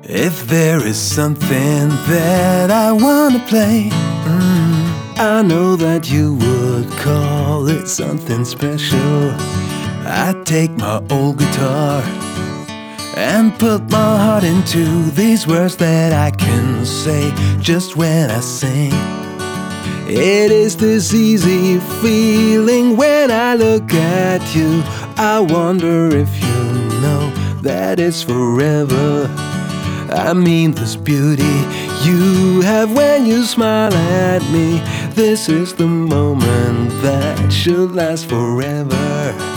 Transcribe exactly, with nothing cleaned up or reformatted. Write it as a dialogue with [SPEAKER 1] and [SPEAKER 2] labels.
[SPEAKER 1] If there is something that I wanna play, mm, I know that you would call it something special. I take my old guitar and put my heart into these words that I can say just when I sing. It is this easy feeling when I look at you. I wonder if you know that it's forever. I mean this beauty you have when you smile at me. This is the moment that should last forever.